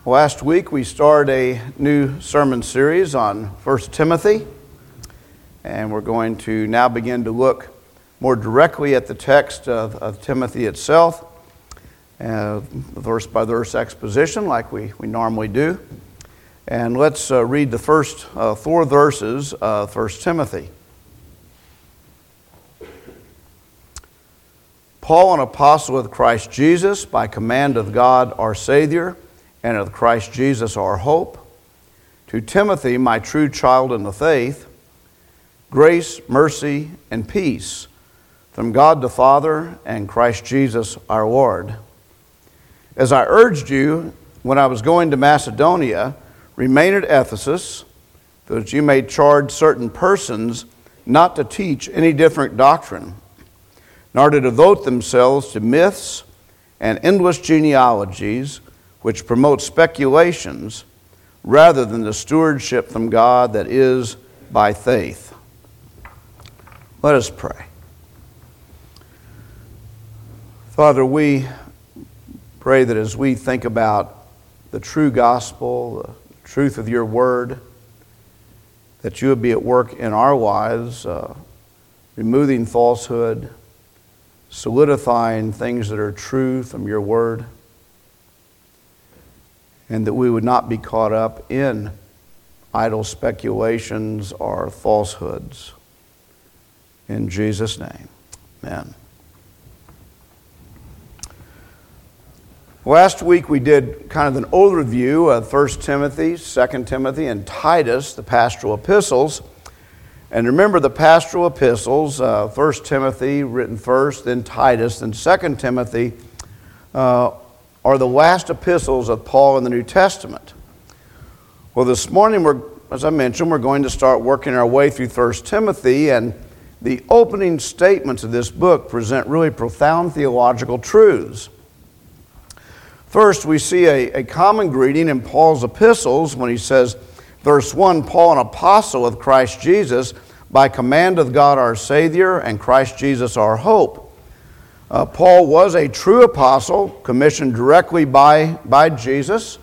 Last week we started a new sermon series on 1 Timothy, and we're going to now begin to look more directly at the text of Timothy itself, verse by verse exposition like we normally do. And let's read the first four verses of 1 Timothy. Paul, an apostle of Christ Jesus, by command of God our Savior, and of Christ Jesus our hope, to Timothy, my true child in the faith, grace, mercy, and peace from God the Father and Christ Jesus our Lord. As I urged you when I was going to Macedonia, remain at Ephesus, so that you may charge certain persons not to teach any different doctrine, nor to devote themselves to myths and endless genealogies, which promote speculations rather than the stewardship from God that is by faith. Let us pray. Father, we pray that as we think about the true gospel, the truth of your word, that you would be at work in our lives, removing falsehood, solidifying things that are true from your word, and that we would not be caught up in idle speculations or falsehoods. In Jesus' name, amen. Last week we did kind of an overview of 1 Timothy, 2 Timothy, and Titus, the pastoral epistles. And remember the pastoral epistles, 1 Timothy written first, then Titus, then 2 Timothy, are the last epistles of Paul in the New Testament. Well, this morning, as I mentioned, we're going to start working our way through 1 Timothy, and the opening statements of this book present really profound theological truths. First, we see a common greeting in Paul's epistles when he says, verse 1, Paul, an apostle of Christ Jesus, by command of God our Savior and Christ Jesus our hope. Paul was a true apostle, commissioned directly by Jesus.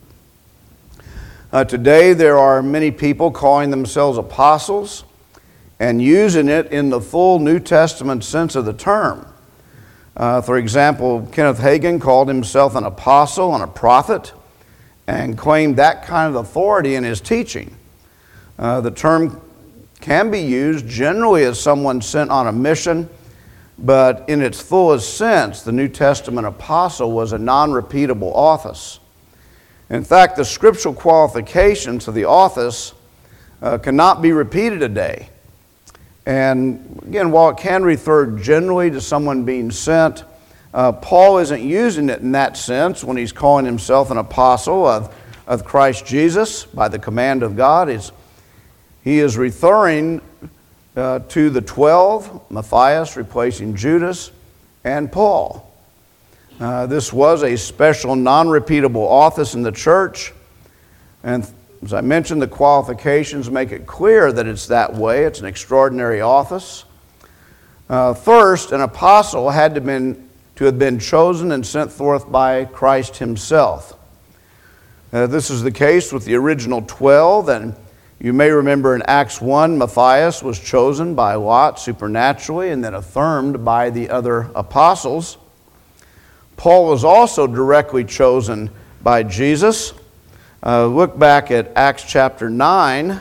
Today there are many people calling themselves apostles and using it in the full New Testament sense of the term. For example, Kenneth Hagin called himself an apostle and a prophet and claimed that kind of authority in his teaching. The term can be used generally as someone sent on a mission, but in its fullest sense, the New Testament apostle was a non-repeatable office. In fact, the scriptural qualifications of the office cannot be repeated today. And again, while it can refer generally to someone being sent, Paul isn't using it in that sense when he's calling himself an apostle of Christ Jesus by the command of God. He is referring to the 12, Matthias replacing Judas, and Paul. This was a special, non-repeatable office in the church, and as I mentioned, the qualifications make it clear that it's that way. It's an extraordinary office. First, an apostle had to have been chosen and sent forth by Christ himself. This is the case with the original 12, and you may remember in Acts 1, Matthias was chosen by Lot supernaturally and then affirmed by the other apostles. Paul was also directly chosen by Jesus. Look back at Acts chapter 9.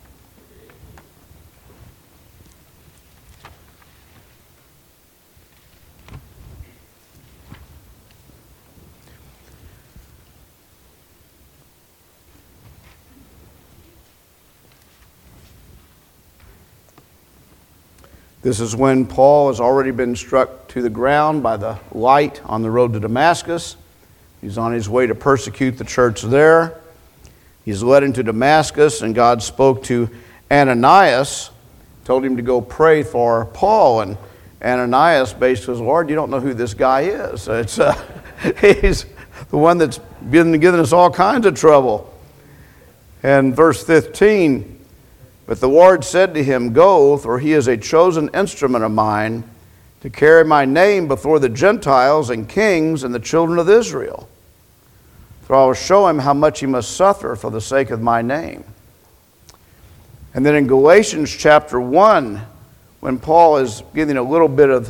This is when Paul has already been struck to the ground by the light on the road to Damascus. He's on his way to persecute the church there. He's led into Damascus, and God spoke to Ananias, told him to go pray for Paul. And Ananias basically says, Lord, you don't know who this guy is. He's the one that's been giving us all kinds of trouble. And verse 15, but the Lord said to him, go, for he is a chosen instrument of mine to carry my name before the Gentiles and kings and the children of Israel. For I will show him how much he must suffer for the sake of my name. And then in Galatians chapter 1, when Paul is giving a little bit of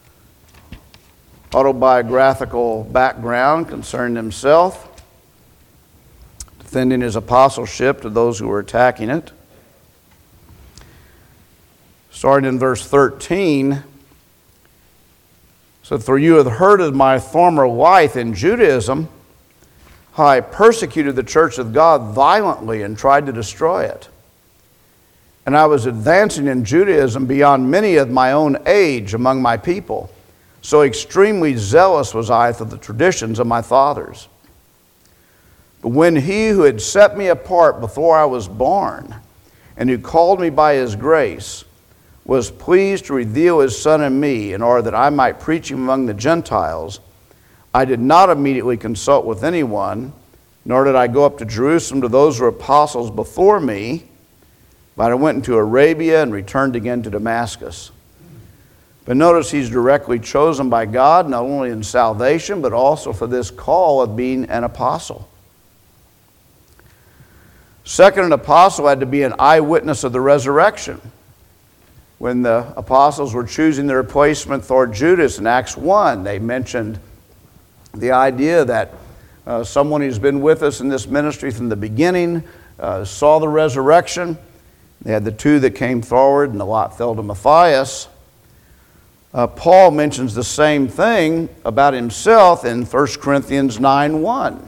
autobiographical background concerning himself, defending his apostleship to those who were attacking it. Starting in verse 13, so for you have heard of my former life in Judaism, how I persecuted the church of God violently and tried to destroy it. And I was advancing in Judaism beyond many of my own age among my people. So extremely zealous was I for the traditions of my fathers. But when he who had set me apart before I was born, and who called me by his grace, was pleased to reveal his Son in me, in order that I might preach him among the Gentiles, I did not immediately consult with anyone, nor did I go up to Jerusalem to those who were apostles before me, but I went into Arabia and returned again to Damascus. But notice he's directly chosen by God, not only in salvation, but also for this call of being an apostle. Second, an apostle had to be an eyewitness of the resurrection. When the apostles were choosing their replacement for Judas in Acts 1, they mentioned the idea that someone who's been with us in this ministry from the beginning saw the resurrection. They had the two that came forward, and the lot fell to Matthias. Paul mentions the same thing about himself in 1 Corinthians 9:1.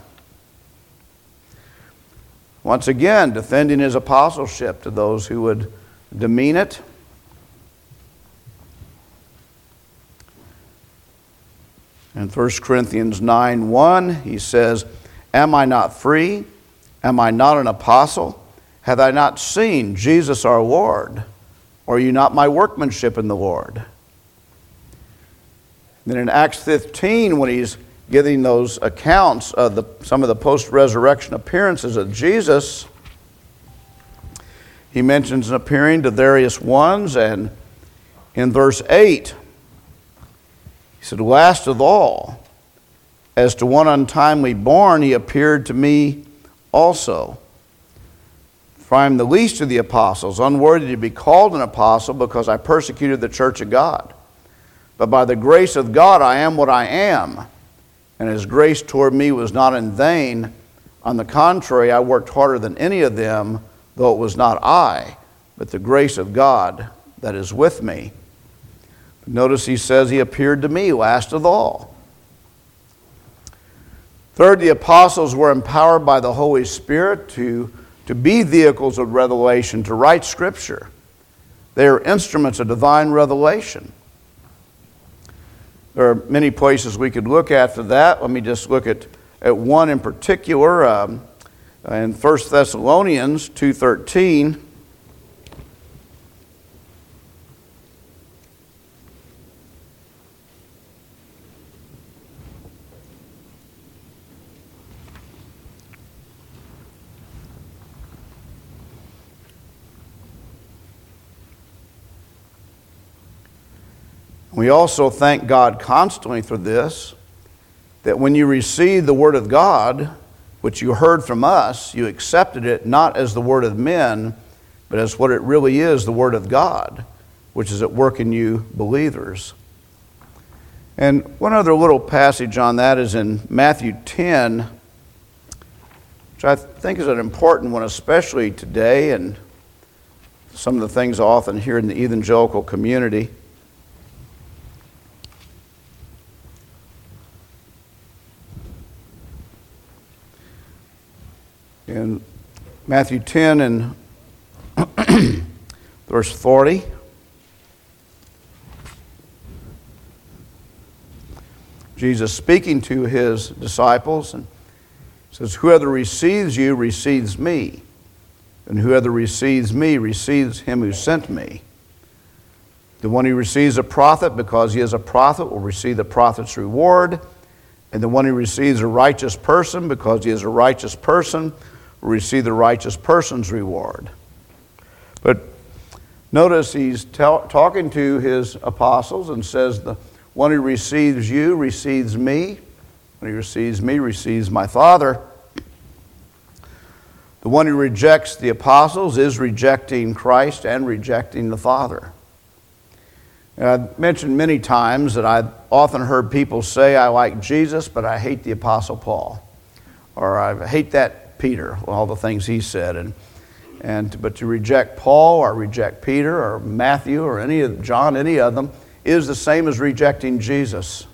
Once again, defending his apostleship to those who would demean it. In 1 Corinthians 9:1, he says, Am I not free? Am I not an apostle? Have I not seen Jesus our Lord? Or are you not my workmanship in the Lord? Then in Acts 15, when he's giving those accounts of some of the post-resurrection appearances of Jesus, he mentions an appearing to various ones, and in verse 8, he said, Last of all, as to one untimely born, he appeared to me also. For I am the least of the apostles, unworthy to be called an apostle, because I persecuted the church of God. But by the grace of God I am what I am, and his grace toward me was not in vain. On the contrary, I worked harder than any of them, though it was not I, but the grace of God that is with me. Notice he says he appeared to me last of all. Third, the apostles were empowered by the Holy Spirit to be vehicles of revelation, to write Scripture. They are instruments of divine revelation. There are many places we could look at for that. Let me just look at one in particular. In 1 Thessalonians 2:13, we also thank God constantly for this, that when you received the Word of God, which you heard from us, you accepted it not as the word of men, but as what it really is, the Word of God, which is at work in you believers. And one other little passage on that is in Matthew 10, which I think is an important one, especially today, and some of the things I often hear in the evangelical community. In Matthew 10 and verse 40, Jesus speaking to his disciples and says, Whoever receives you receives me, and whoever receives me receives him who sent me. The one who receives a prophet because he is a prophet will receive the prophet's reward, and the one who receives a righteous person because he is a righteous person will receive the righteous person's reward. But notice he's talking to his apostles and says, the one who receives you receives me. When he receives me, receives my Father. The one who rejects the apostles is rejecting Christ and rejecting the Father. And I've mentioned many times that I've often heard people say, I like Jesus, but I hate the Apostle Paul. Or I hate that Peter, all the things he said. But to reject Paul or reject Peter or Matthew or John, any of them, is the same as rejecting Jesus.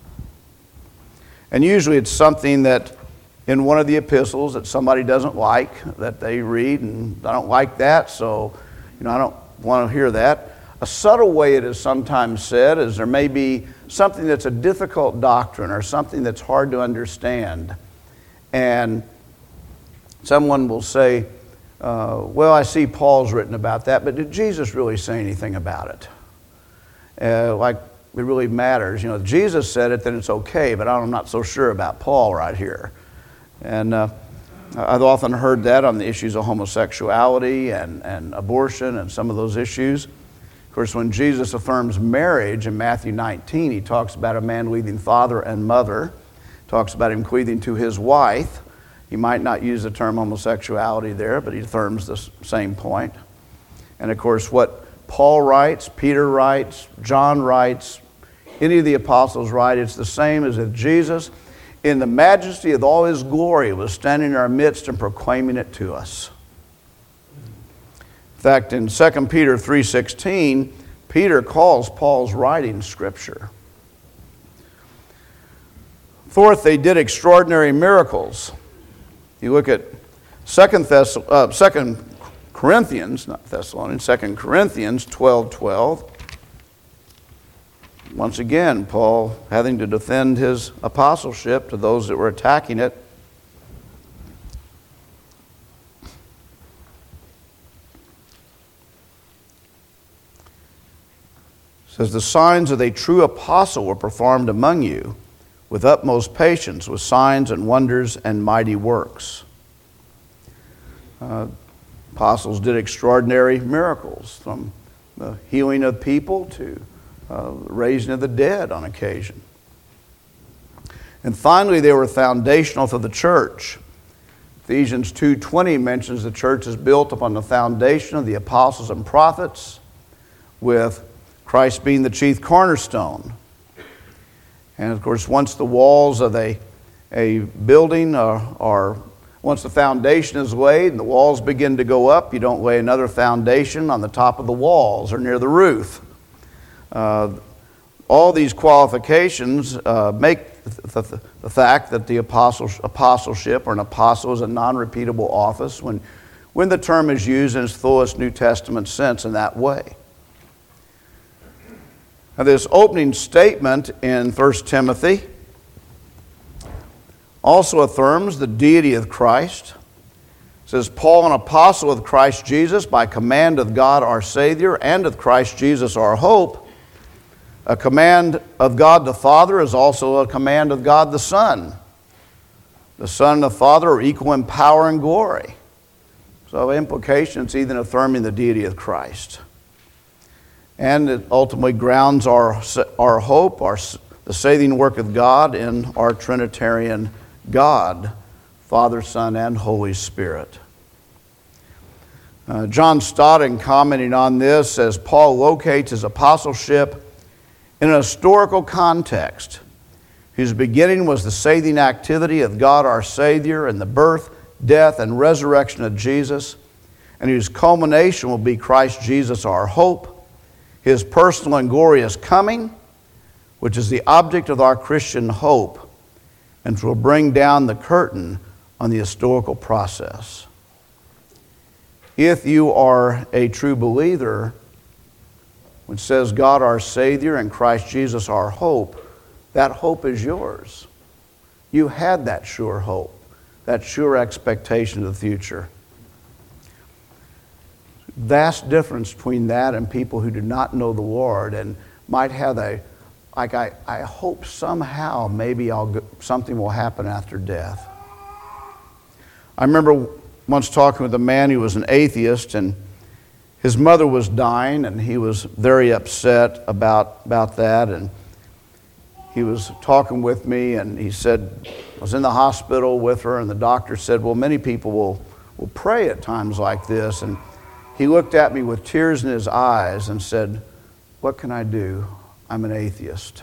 And usually it's something that in one of the epistles that somebody doesn't like, that they read, and I don't like that, so I don't want to hear that. A subtle way it is sometimes said is there may be something that's a difficult doctrine or something that's hard to understand. And someone will say, well, I see Paul's written about that, but did Jesus really say anything about it? Like it really matters. If Jesus said it, then it's okay, but I'm not so sure about Paul right here. And I've often heard that on the issues of homosexuality and abortion and some of those issues. Of course, when Jesus affirms marriage in Matthew 19, he talks about a man leaving father and mother, talks about him cleaving to his wife. He might not use the term homosexuality there, but he affirms the same point. And of course, what Paul writes, Peter writes, John writes, any of the apostles write, it's the same as if Jesus, in the majesty of all his glory, was standing in our midst and proclaiming it to us. In fact, in 2 Peter 3:16, Peter calls Paul's writing Scripture. Fourth, they did extraordinary miracles. You look at 2 Corinthians, not Thessalonians, 2 Corinthians 12:12. Once again, Paul having to defend his apostleship to those that were attacking it. It says, the signs of a true apostle were performed among you with utmost patience, with signs and wonders and mighty works. Apostles did extraordinary miracles, from the healing of people to raising of the dead on occasion. And finally, they were foundational to the church. Ephesians 2:20 mentions the church is built upon the foundation of the apostles and prophets, with Christ being the chief cornerstone. And of course, once the walls of a building once the foundation is laid and the walls begin to go up, you don't lay another foundation on the top of the walls or near the roof. All these qualifications make the fact that the apostleship or an apostle is a non-repeatable office when the term is used in its fullest New Testament sense in that way. Now, this opening statement in 1 Timothy also affirms the deity of Christ. It says, Paul, an apostle of Christ Jesus, by command of God our Savior, and of Christ Jesus our hope. A command of God the Father is also a command of God the Son. The Son and the Father are equal in power and glory. So implication, it's even affirming the deity of Christ. And it ultimately grounds our hope, the saving work of God in our Trinitarian God, Father, Son, and Holy Spirit. John Stott, in commenting on this, says Paul locates his apostleship in an historical context, whose beginning was the saving activity of God our Savior and the birth, death, and resurrection of Jesus, and whose culmination will be Christ Jesus our hope, His personal and glorious coming, which is the object of our Christian hope, and will bring down the curtain on the historical process. If you are a true believer, which says God our Savior and Christ Jesus our hope, that hope is yours. You had that sure hope, that sure expectation of the future. Vast difference between that and people who do not know the Lord and might have I hope somehow maybe something will happen after death. I remember once talking with a man who was an atheist, and his mother was dying, and he was very upset about that. And he was talking with me, and he said, I was in the hospital with her, and the doctor said, well, many people will pray at times like this. And he looked at me with tears in his eyes and said, "What can I do? I'm an atheist."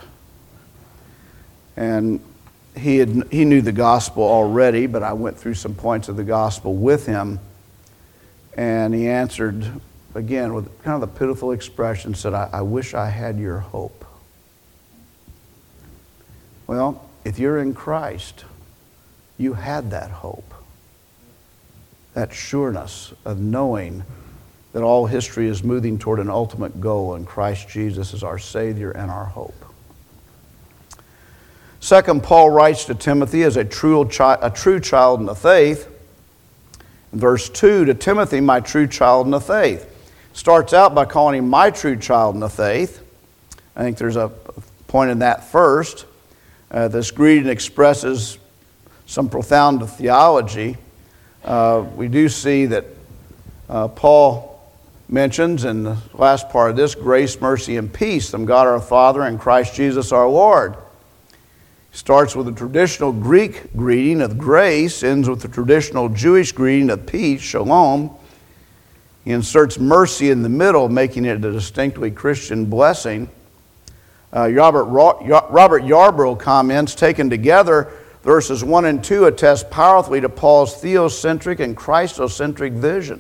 And he knew the gospel already, but I went through some points of the gospel with him. And he answered, again, with kind of the pitiful expression, said, I wish I had your hope. Well, if you're in Christ, you had that hope. That sureness of knowing that all history is moving toward an ultimate goal, and Christ Jesus is our Savior and our hope. Second, Paul writes to Timothy as a true child in the faith. In verse 2, to Timothy, my true child in the faith. Starts out by calling him my true child in the faith. I think there's a point in that first. This greeting expresses some profound theology. We do see that Paul mentions in the last part of this, grace, mercy, and peace from God our Father and Christ Jesus our Lord. Starts with a traditional Greek greeting of grace, ends with the traditional Jewish greeting of peace, shalom. He inserts mercy in the middle, making it a distinctly Christian blessing. Robert Yarbrough comments, taken together, verses 1 and 2 attest powerfully to Paul's theocentric and Christocentric vision.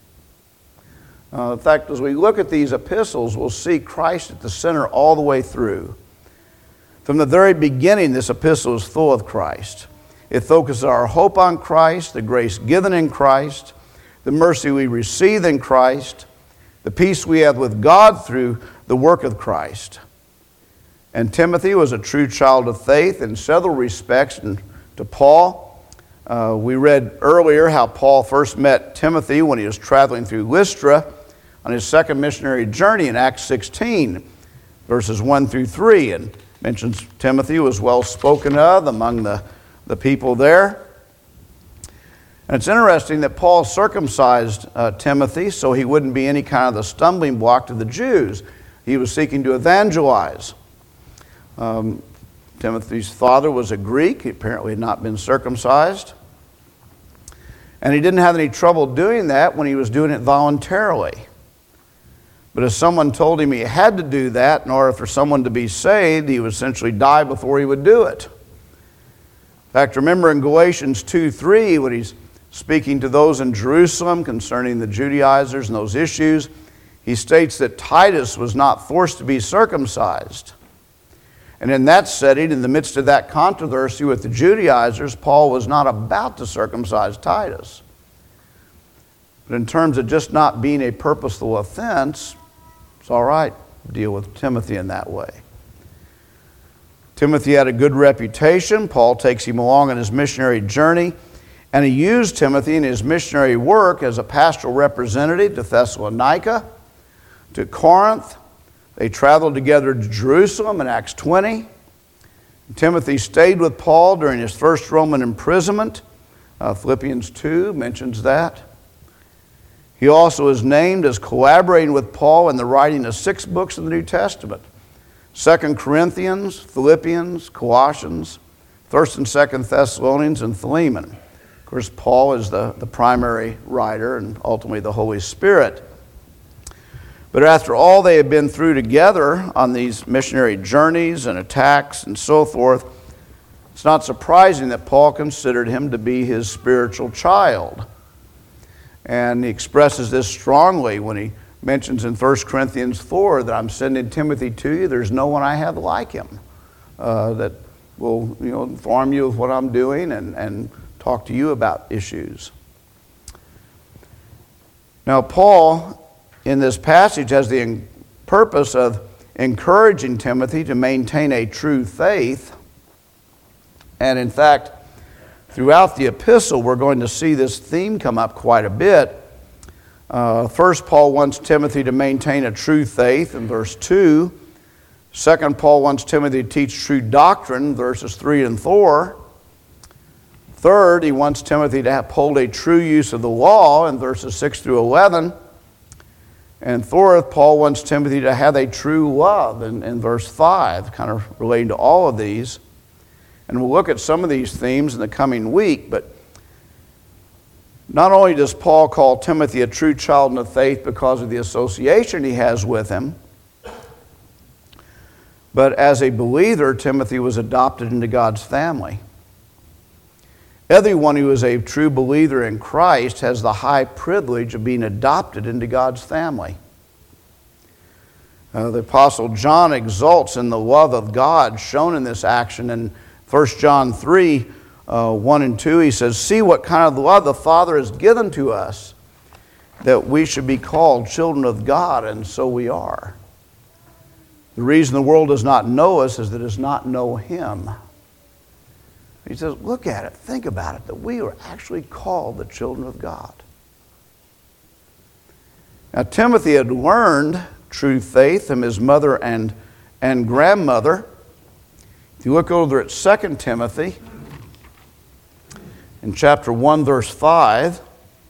In fact, as we look at these epistles, we'll see Christ at the center all the way through. From the very beginning, this epistle is full of Christ. It focuses our hope on Christ, the grace given in Christ, the mercy we receive in Christ, the peace we have with God through the work of Christ. And Timothy was a true child of faith in several respects. And to Paul, we read earlier how Paul first met Timothy when he was traveling through Lystra on his second missionary journey in Acts 16, verses 1 through 3. And mentions Timothy was well spoken of among the people there. And it's interesting that Paul circumcised Timothy so he wouldn't be any kind of the stumbling block to the Jews. He was seeking to evangelize. Timothy's father was a Greek. He apparently had not been circumcised. And he didn't have any trouble doing that when he was doing it voluntarily. But if someone told him he had to do that in order for someone to be saved, he would essentially die before he would do it. In fact, remember in Galatians 2:3, when he's speaking to those in Jerusalem concerning the Judaizers and those issues, he states that Titus was not forced to be circumcised. And in that setting, in the midst of that controversy with the Judaizers, Paul was not about to circumcise Titus. But in terms of just not being a purposeful offense, it's all right to deal with Timothy in that way. Timothy had a good reputation. Paul takes him along on his missionary journey, and he used Timothy in his missionary work as a pastoral representative to Thessalonica, to Corinth. They traveled together to Jerusalem in Acts 20. Timothy stayed with Paul during his first Roman imprisonment. Philippians 2 mentions that. He also is named as collaborating with Paul in the writing of 6 books of the New Testament. 2 Corinthians, Philippians, Colossians, 1st and 2nd Thessalonians, and Philemon. Of course, Paul is the primary writer and ultimately the Holy Spirit. But after all they had been through together on these missionary journeys and attacks and so forth, it's not surprising that Paul considered him to be his spiritual child. And he expresses this strongly when he mentions in 1 Corinthians 4 that I'm sending Timothy to you. There's no one I have like him that will inform you of what I'm doing and talk to you about issues. Now, Paul, in this passage, has the purpose of encouraging Timothy to maintain a true faith. And in fact, throughout the epistle, we're going to see this theme come up quite a bit. First, Paul wants Timothy to maintain a true faith in verse 2. Second, Paul wants Timothy to teach true doctrine, verses 3 and 4. Third, he wants Timothy to uphold a true use of the law in verses 6 through 11. And fourth, Paul wants Timothy to have a true love in verse 5, kind of relating to all of these. And we'll look at some of these themes in the coming week, but Not only does Paul call Timothy a true child in the faith because of the association he has with him, but as a believer, Timothy was adopted into God's family. Everyone who is a true believer in Christ has the high privilege of being adopted into God's family. The Apostle John exults in the love of God shown in this action. In 1 John 3, 1 and 2, he says, "See what kind of love the Father has given to us, that we should be called children of God, and so we are. The reason the world does not know us is that it does not know Him." He says, look at it, think about it, that we are actually called the children of God. Now, Timothy had learned true faith from his mother and grandmother. If you look over at 2 Timothy, in chapter 1, verse 5,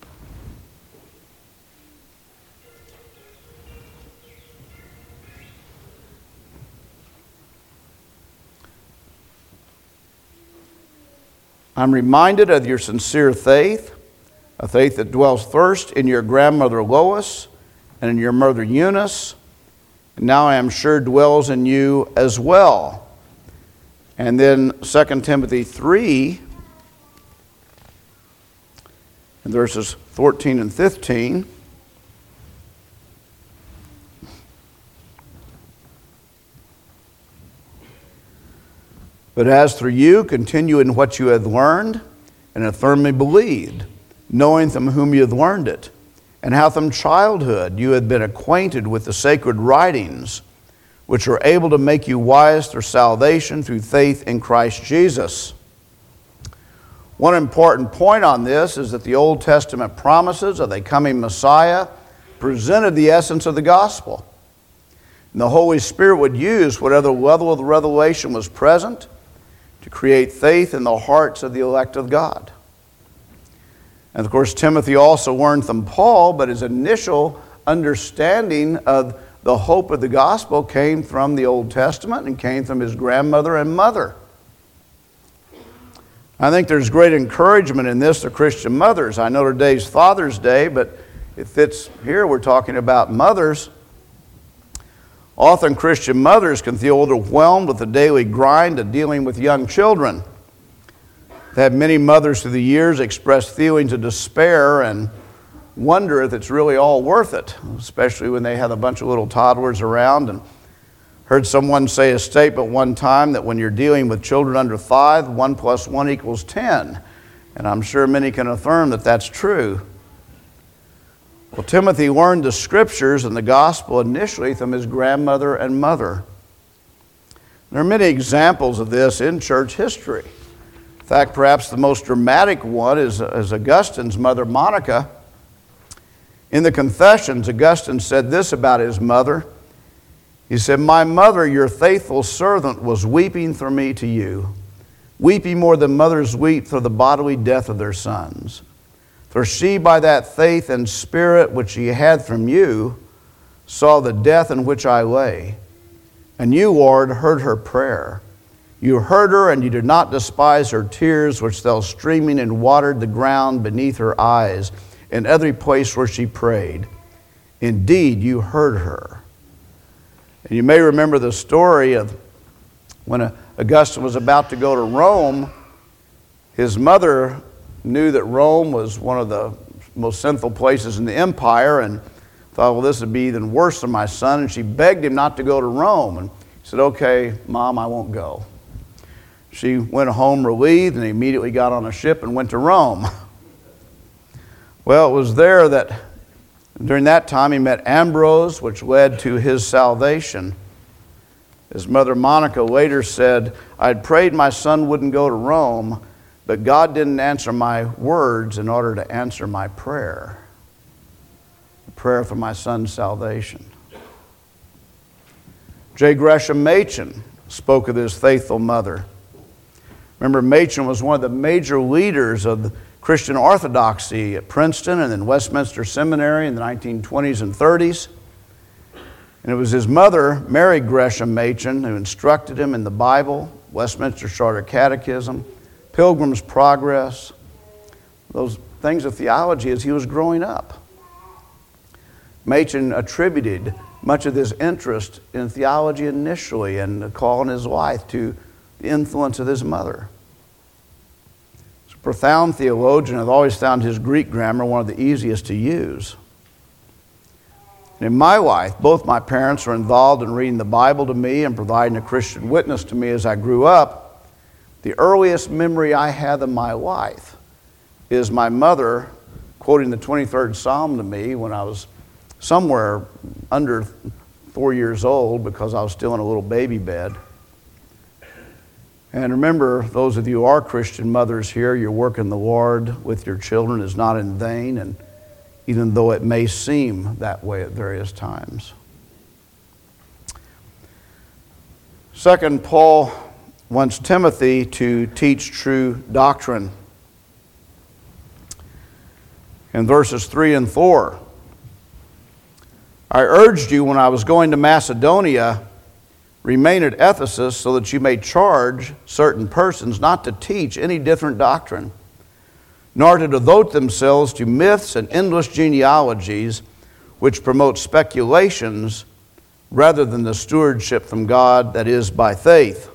"I'm reminded of your sincere faith, a faith that dwells first in your grandmother Lois and in your mother Eunice, and now I am sure dwells in you as well." And then 2 Timothy 3, in verses 14 and 15, "But as for you, continue in what you have learned and have firmly believed, knowing from whom you have learned it, and how from childhood you have been acquainted with the sacred writings, which are able to make you wise for salvation through faith in Christ Jesus." One important point on this is that the Old Testament promises of a coming Messiah presented the essence of the gospel. And the Holy Spirit would use whatever level of the revelation was present to create faith in the hearts of the elect of God. And of course, Timothy also learned from Paul, but his initial understanding of the hope of the gospel came from the Old Testament and came from his grandmother and mother. I think there's great encouragement in this to Christian mothers. I know today's Father's Day, but it fits here. We're talking about mothers. Often Christian mothers can feel overwhelmed with the daily grind of dealing with young children. I've had many mothers through the years express feelings of despair and wonder if it's really all worth it, especially when they have a bunch of little toddlers around. And heard someone say a statement one time that when you're dealing with children under 5, 1 + 1 = 10. And I'm sure many can affirm that that's true. Well, Timothy learned the scriptures and the gospel initially from his grandmother and mother. There are many examples of this in church history. In fact, perhaps the most dramatic one is Augustine's mother, Monica. In the Confessions, Augustine said this about his mother. He said, "My mother, your faithful servant, was weeping for me to you, weeping more than mothers weep for the bodily death of their sons. For she, by that faith and spirit which she had from you, saw the death in which I lay. And you, Lord, heard her prayer. You heard her, and you did not despise her tears, which fell streaming and watered the ground beneath her eyes in every place where she prayed. Indeed, you heard her." And you may remember the story of when Augustine was about to go to Rome. His mother knew that Rome was one of the most sinful places in the empire and thought, well, this would be even worse than my son. And she begged him not to go to Rome. And he said, "Okay, Mom, I won't go." She went home relieved and immediately got on a ship and went to Rome. Well, it was there that during that time he met Ambrose, which led to his salvation. His mother Monica later said, "I'd prayed my son wouldn't go to Rome, but God didn't answer my words in order to answer my prayer. The prayer for my son's salvation." J. Gresham Machen spoke of his faithful mother. Remember, Machen was one of the major leaders of Christian orthodoxy at Princeton and then Westminster Seminary in the 1920s and 30s. And it was his mother, Mary Gresham Machen, who instructed him in the Bible, Westminster Shorter Catechism, Pilgrim's Progress, those things of theology as he was growing up. Machen attributed much of his interest in theology initially and the call on his life to the influence of his mother. He's a profound theologian. I've always found his Greek grammar one of the easiest to use. And in my life, both my parents were involved in reading the Bible to me and providing a Christian witness to me as I grew up. The earliest memory I have in my life is my mother quoting the 23rd Psalm to me when I was somewhere under 4 years old because I was still in a little baby bed. And remember, those of you who are Christian mothers here, your work in the Lord with your children is not in vain, and even though it may seem that way at various times. Second, Paul wants Timothy to teach true doctrine. In verses 3 and 4, I urged you when I was going to Macedonia, remain at Ephesus so that you may charge certain persons not to teach any different doctrine, nor to devote themselves to myths and endless genealogies which promote speculations rather than the stewardship from God that is by faith.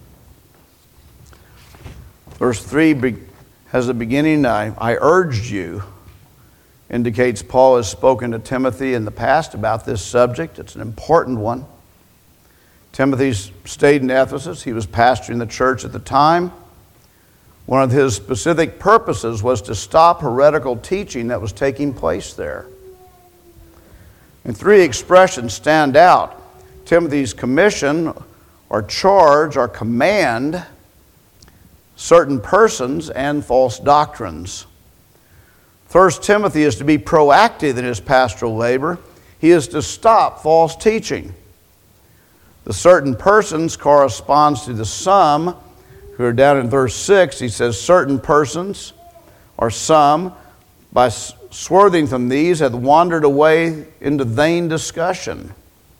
Verse 3 has the beginning, I urged you. Indicates Paul has spoken to Timothy in the past about this subject. It's an important one. Timothy stayed in Ephesus. He was pastoring the church at the time. One of his specific purposes was to stop heretical teaching that was taking place there. And three expressions stand out: Timothy's commission or charge or command, certain persons, and false doctrines. First, Timothy is to be proactive in his pastoral labor. He is to stop false teaching. The certain persons corresponds to the some, who are down in verse 6. He says, certain persons, or some, by swerving from these, have wandered away into vain discussion.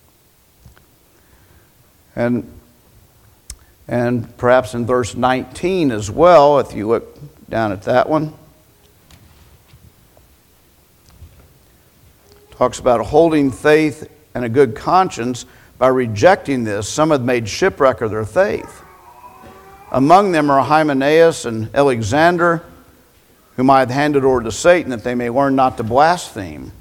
And perhaps in verse 19 as well, if you look down at that one, talks about holding faith and a good conscience. By rejecting this, some have made shipwreck of their faith. Among them are Hymenaeus and Alexander, whom I have handed over to Satan, that they may learn not to blaspheme.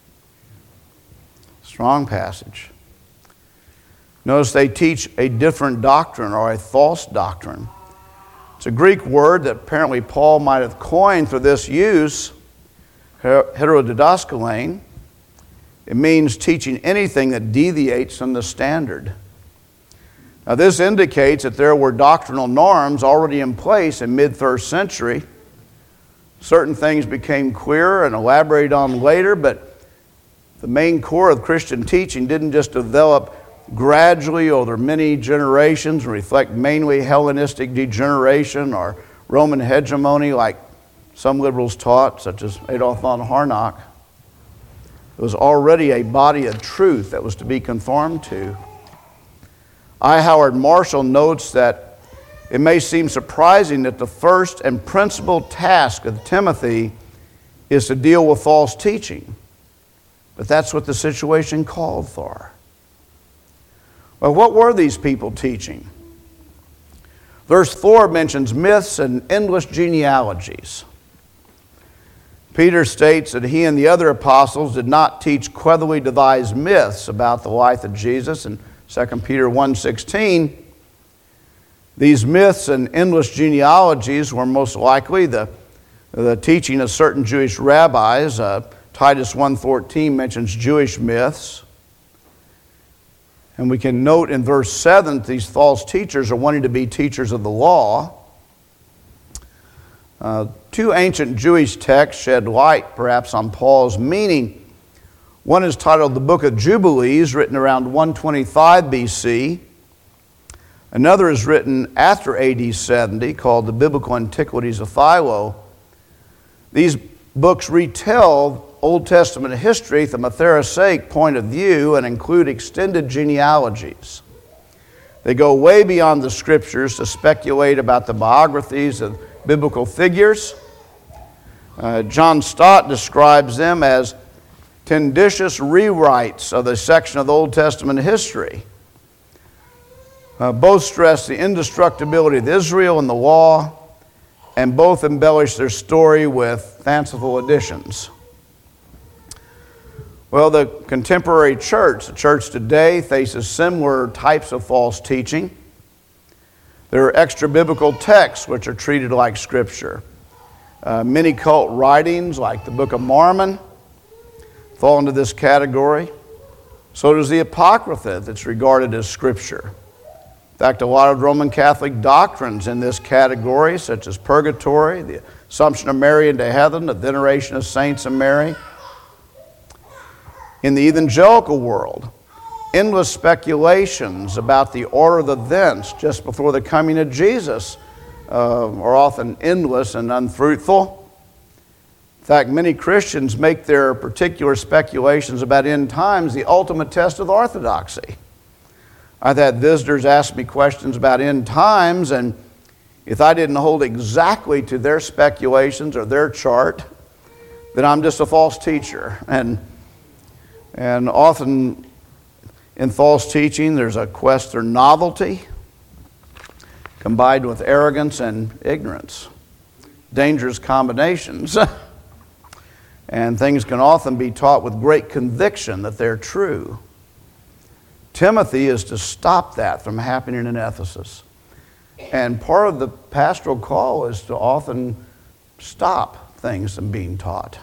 Strong passage. Notice they teach a different doctrine or a false doctrine. It's a Greek word that apparently Paul might have coined for this use, heterodidaskalane. It means teaching anything that deviates from the standard. Now, this indicates that there were doctrinal norms already in place in mid-first century. Certain things became clearer and elaborated on later, but the main core of Christian teaching didn't just develop gradually over many generations and reflect mainly Hellenistic degeneration or Roman hegemony like some liberals taught, such as Adolf von Harnack. It was already a body of truth that was to be conformed to. I. Howard Marshall notes that it may seem surprising that the first and principal task of Timothy is to deal with false teaching. But that's what the situation called for. Well, what were these people teaching? Verse 4 mentions myths and endless genealogies. Peter states that he and the other apostles did not teach cleverly devised myths about the life of Jesus. In 2 Peter 1:16, these myths and endless genealogies were most likely the teaching of certain Jewish rabbis. Titus 1:14 mentions Jewish myths. And we can note in verse 7 that these false teachers are wanting to be teachers of the law. Two ancient Jewish texts shed light, perhaps, on Paul's meaning. One is titled the Book of Jubilees, written around 125 BC. Another is written after AD 70, called the Biblical Antiquities of Philo. These books retell Old Testament history from a Pharisaic point of view and include extended genealogies. They go way beyond the Scriptures to speculate about the biographies of biblical figures. John Stott describes them as tendentious rewrites of a section of the Old Testament history. Both stress the indestructibility of Israel and the law, and both embellish their story with fanciful additions. Well, the contemporary church, the church today, faces similar types of false teaching. There are extra-biblical texts which are treated like Scripture. Many cult writings, like the Book of Mormon, fall into this category. So does the Apocrypha, that's regarded as Scripture. In fact, a lot of Roman Catholic doctrines in this category, such as purgatory, the Assumption of Mary into heaven, the veneration of saints and Mary. In the evangelical world, endless speculations about the order of events just before the coming of Jesus are often endless and unfruitful. In fact, many Christians make their particular speculations about end times the ultimate test of orthodoxy. I've had visitors ask me questions about end times, and if I didn't hold exactly to their speculations or their chart, then I'm just a false teacher. And often in false teaching, there's a quest for novelty combined with arrogance and ignorance. Dangerous combinations. And things can often be taught with great conviction that they're true. Timothy is to stop that from happening in Ephesus. And part of the pastoral call is to often stop things from being taught.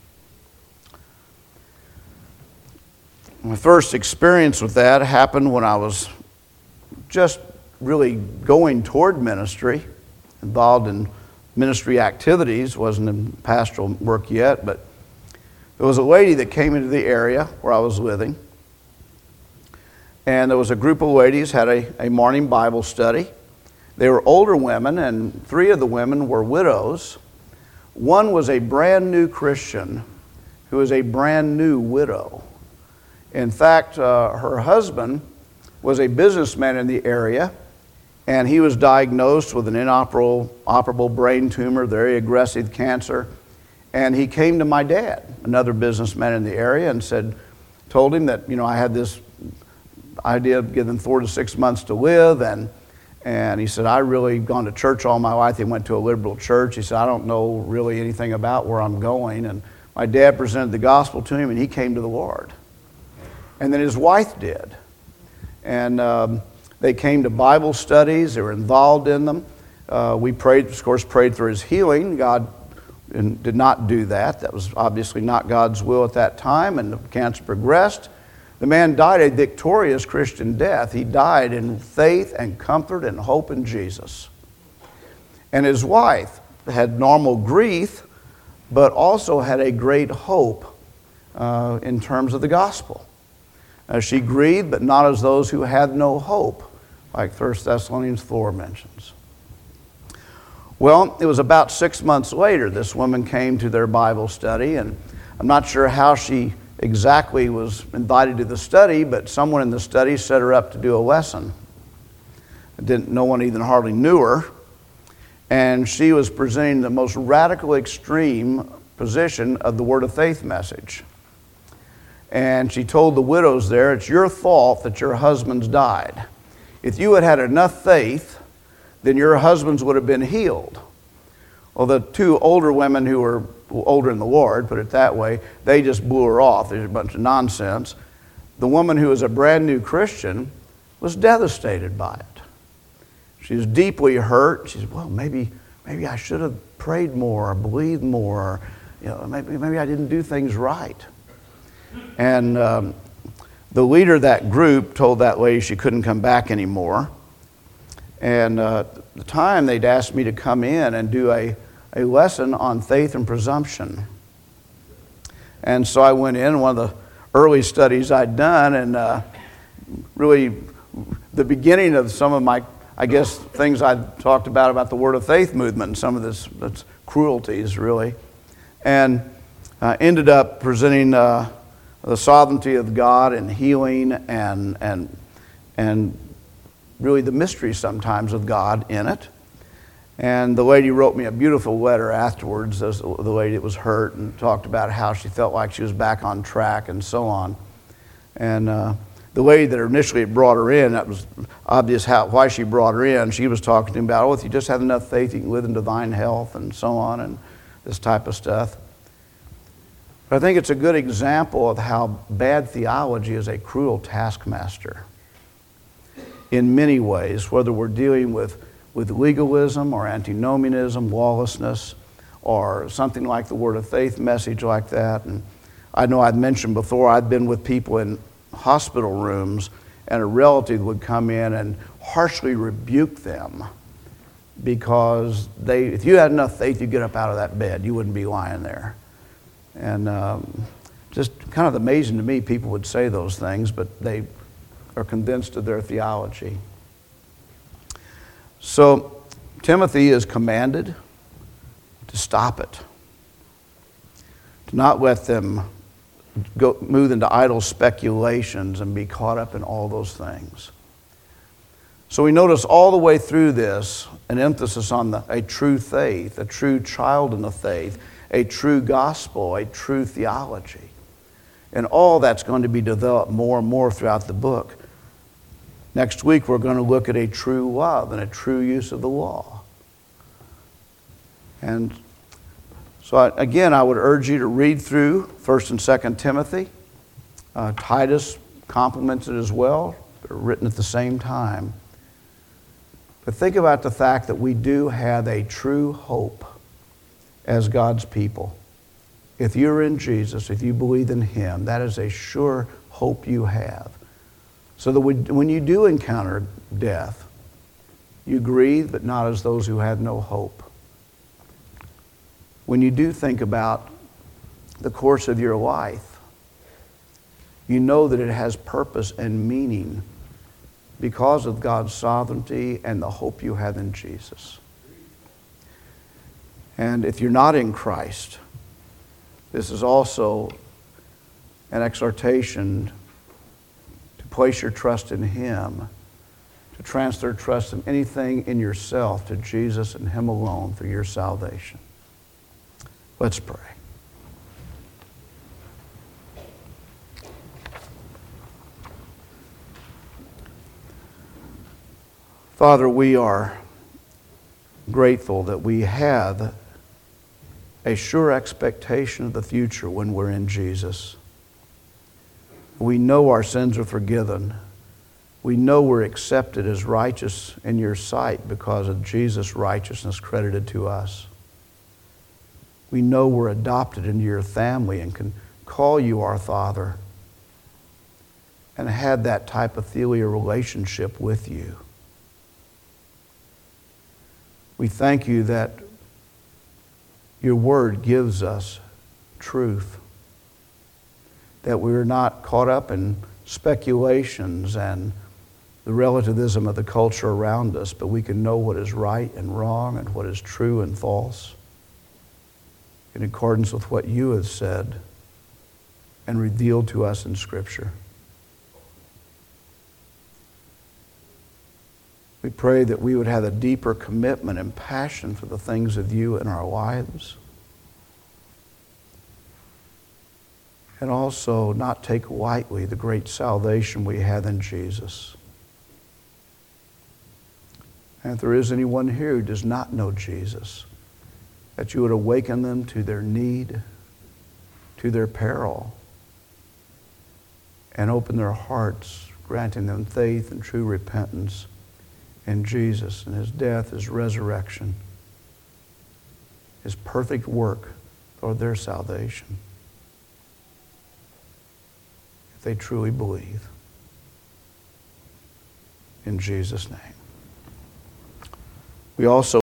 My first experience with that happened when I was just really going toward ministry, involved in ministry activities, wasn't in pastoral work yet, but there was a lady that came into the area where I was living. And there was a group of ladies had a morning Bible study. They were older women, and 3 of the women were widows. One was a brand new Christian who was a brand new widow. In fact, her husband was a businessman in the area, and he was diagnosed with an inoperable brain tumor, very aggressive cancer. And he came to my dad, another businessman in the area, and told him that, I had this idea of giving 4 to 6 months to live, and he said, I really gone to church all my life. He went to a liberal church. He said, I don't know really anything about where I'm going. And my dad presented the gospel to him, and he came to the Lord. And then his wife did. And they came to Bible studies. They were involved in them. We prayed for his healing. God did not do that. That was obviously not God's will at that time, and the cancer progressed. The man died a victorious Christian death. He died in faith and comfort and hope in Jesus. And his wife had normal grief, but also had a great hope in terms of the gospel. She grieved, but not as those who had no hope, like 1 Thessalonians 4 mentions. Well, it was about 6 months later this woman came to their Bible study, and I'm not sure how she exactly was invited to the study, but someone in the study set her up to do a lesson. No one even hardly knew her, and she was presenting the most radical extreme position of the Word of Faith message. And she told the widows there, it's your fault that your husbands died. If you had had enough faith, then your husbands would have been healed. Well, the 2 older women who were older in the Lord, put it that way, they just blew her off. There's a bunch of nonsense. The woman who was a brand new Christian was devastated by it. She was deeply hurt. She said, well, maybe I should have prayed more or believed more. Or, maybe I didn't do things right. And the leader of that group told that lady she couldn't come back anymore. And at the time, they'd asked me to come in and do a lesson on faith and presumption. And so I went in, one of the early studies I'd done, and really the beginning of some of my, things I'd talked about the Word of Faith movement and some of this cruelties, really. And ended up presenting the sovereignty of God and healing and really the mystery sometimes of God in it. And the lady wrote me a beautiful letter afterwards, the lady that was hurt, and talked about how she felt like she was back on track and so on. And the lady that initially brought her in, that was obvious why she brought her in. She was talking to him about, if you just have enough faith, you can live in divine health and so on, and this type of stuff. But I think it's a good example of how bad theology is a cruel taskmaster in many ways, whether we're dealing with legalism or antinomianism, lawlessness, or something like the Word of Faith message like that. And I know I'd mentioned before, I'd been with people in hospital rooms, and a relative would come in and harshly rebuke them because if you had enough faith, you'd get up out of that bed. You wouldn't be lying there. And just kind of amazing to me, people would say those things, but they are convinced of their theology. So Timothy is commanded to stop it, to not let them move into idle speculations and be caught up in all those things. So we notice all the way through this an emphasis on a true faith, a true child in the faith, a true gospel, a true theology. And all that's going to be developed more and more throughout the book. Next week we're going to look at a true love and a true use of the law. And so I would urge you to read through 1 and 2 Timothy. Titus complements it as well. They're written at the same time. But think about the fact that we do have a true hope as God's people. If you're in Jesus, if you believe in Him, that is a sure hope you have. So that when you do encounter death, you grieve, but not as those who had no hope. When you do think about the course of your life, you know that it has purpose and meaning because of God's sovereignty and the hope you have in Jesus. And if you're not in Christ, this is also an exhortation to place your trust in Him, to transfer trust in anything in yourself to Jesus and Him alone for your salvation. Let's pray. Father, we are grateful that we have a sure expectation of the future when we're in Jesus. We know our sins are forgiven. We know we're accepted as righteous in your sight because of Jesus' righteousness credited to us. We know we're adopted into your family and can call you our Father and have that type of filial relationship with you. We thank you that your word gives us truth, that we're not caught up in speculations and the relativism of the culture around us, but we can know what is right and wrong and what is true and false in accordance with what you have said and revealed to us in Scripture. We pray that we would have a deeper commitment and passion for the things of you in our lives. And also not take lightly the great salvation we have in Jesus. And if there is anyone here who does not know Jesus, that you would awaken them to their need, to their peril, and open their hearts, granting them faith and true repentance in Jesus and His death, His resurrection, His perfect work for their salvation, if they truly believe. In Jesus' name. We also